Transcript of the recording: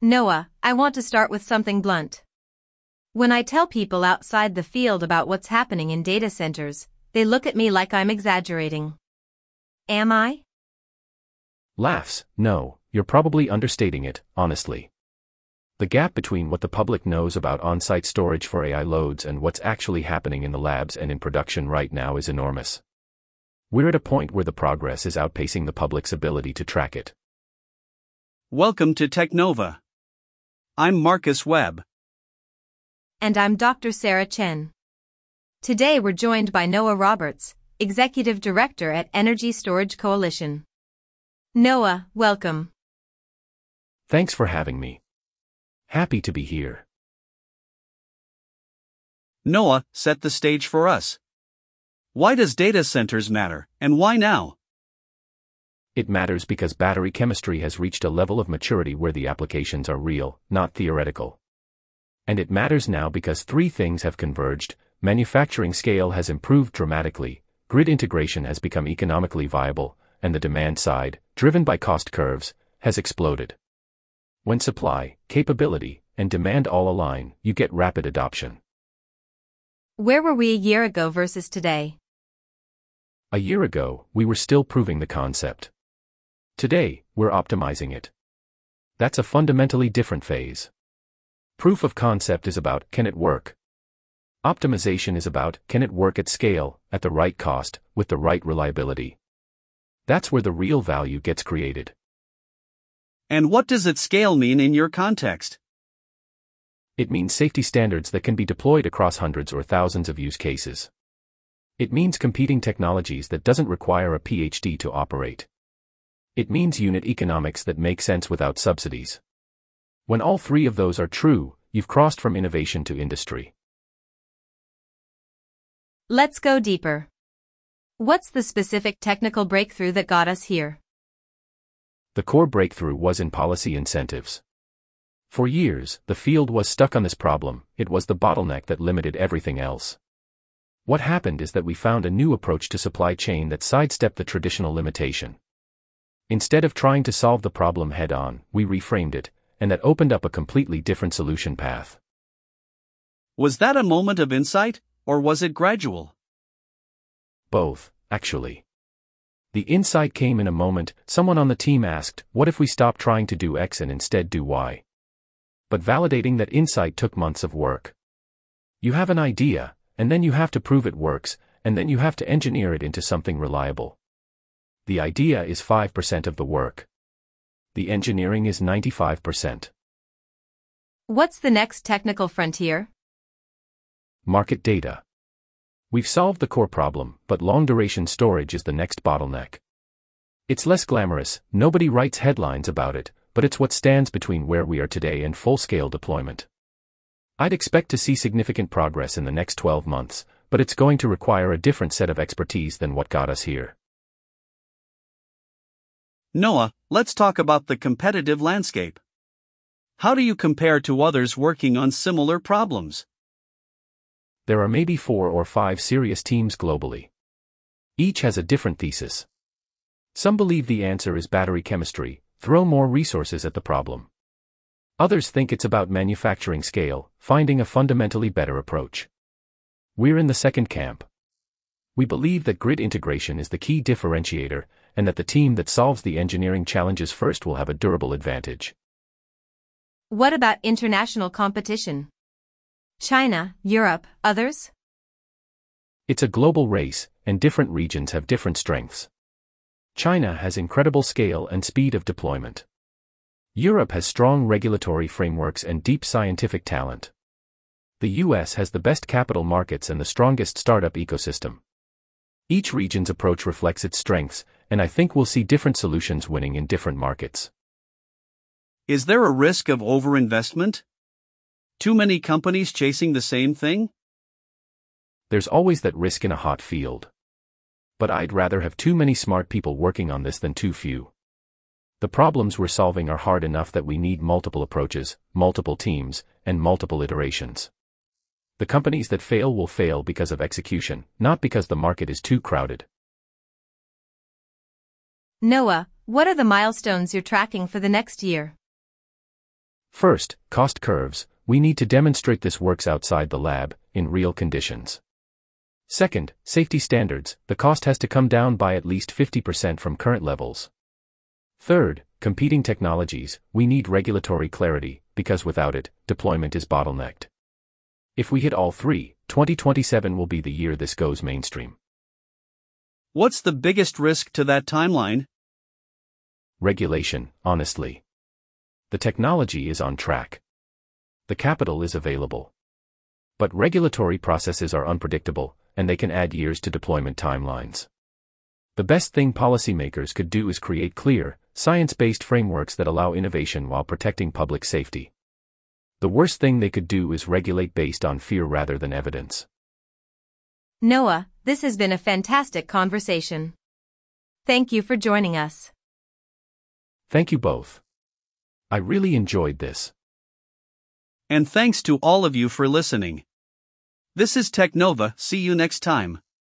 Noah, I want to start with something blunt. When I tell people outside the field about what's happening in data centers, they look at me like I'm exaggerating. Am I? Laughs. No, you're probably understating it, honestly. The gap between what the public knows about on-site storage for AI loads and what's actually happening in the labs and in production right now is enormous. We're at a point where the progress is outpacing the public's ability to track it. Welcome to Technova. I'm Marcus Webb. And I'm Dr. Sarah Chen. Today we're joined by Noah Roberts, Executive Director at Energy Storage Coalition. Noah, welcome. Thanks for having me. Happy to be here. Noah, set the stage for us. Why does data centers matter, and why now? It matters because battery chemistry has reached a level of maturity where the applications are real, not theoretical. And it matters now because three things have converged: manufacturing scale has improved dramatically, grid integration has become economically viable, and the demand side, driven by cost curves, has exploded. When supply, capability, and demand all align, you get rapid adoption. Where were we a year ago versus today? A year ago, we were still proving the concept. Today, we're optimizing it. That's a fundamentally different phase. Proof of concept is about, can it work? Optimization is about, can it work at scale, at the right cost, with the right reliability? That's where the real value gets created. And what does at scale mean in your context? It means safety standards that can be deployed across hundreds or thousands of use cases. It means competing technologies that doesn't require a PhD to operate. It means unit economics that make sense without subsidies. When all three of those are true, you've crossed from innovation to industry. Let's go deeper. What's the specific technical breakthrough that got us here? The core breakthrough was in policy incentives. For years, the field was stuck on this problem. It was the bottleneck that limited everything else. What happened is that we found a new approach to supply chain that sidestepped the traditional limitation. Instead of trying to solve the problem head-on, we reframed it, and that opened up a completely different solution path. Was that a moment of insight, or was it gradual? Both, actually. The insight came in a moment. Someone on the team asked, what if we stop trying to do X and instead do Y? But validating that insight took months of work. You have an idea, and then you have to prove it works, and then you have to engineer it into something reliable. The idea is 5% of the work. The engineering is 95%. What's the next technical frontier? Market data. We've solved the core problem, but long-duration storage is the next bottleneck. It's less glamorous, nobody writes headlines about it, but it's what stands between where we are today and full-scale deployment. I'd expect to see significant progress in the next 12 months, but it's going to require a different set of expertise than what got us here. Noah, let's talk about the competitive landscape. How do you compare to others working on similar problems? There are maybe 4 or 5 serious teams globally. Each has a different thesis. Some believe the answer is battery chemistry, throw more resources at the problem. Others think it's about manufacturing scale, finding a fundamentally better approach. We're in the second camp. We believe that grid integration is the key differentiator, and that the team that solves the engineering challenges first will have a durable advantage. What about international competition? China, Europe, others? It's a global race, and different regions have different strengths. China has incredible scale and speed of deployment. Europe has strong regulatory frameworks and deep scientific talent. The US has the best capital markets and the strongest startup ecosystem. Each region's approach reflects its strengths, and I think we'll see different solutions winning in different markets. Is there a risk of overinvestment? Too many companies chasing the same thing? There's always that risk in a hot field. But I'd rather have too many smart people working on this than too few. The problems we're solving are hard enough that we need multiple approaches, multiple teams, and multiple iterations. The companies that fail will fail because of execution, not because the market is too crowded. Noah, what are the milestones you're tracking for the next year? First, cost curves. We need to demonstrate this works outside the lab, in real conditions. Second, safety standards. The cost has to come down by at least 50% from current levels. Third, competing technologies. We need regulatory clarity, because without it, deployment is bottlenecked. If we hit all three, 2027 will be the year this goes mainstream. What's the biggest risk to that timeline? Regulation, honestly. The technology is on track. The capital is available. But regulatory processes are unpredictable, and they can add years to deployment timelines. The best thing policymakers could do is create clear, science-based frameworks that allow innovation while protecting public safety. The worst thing they could do is regulate based on fear rather than evidence. Noah, this has been a fantastic conversation. Thank you for joining us. Thank you both. I really enjoyed this. And thanks to all of you for listening. This is Technova. See you next time.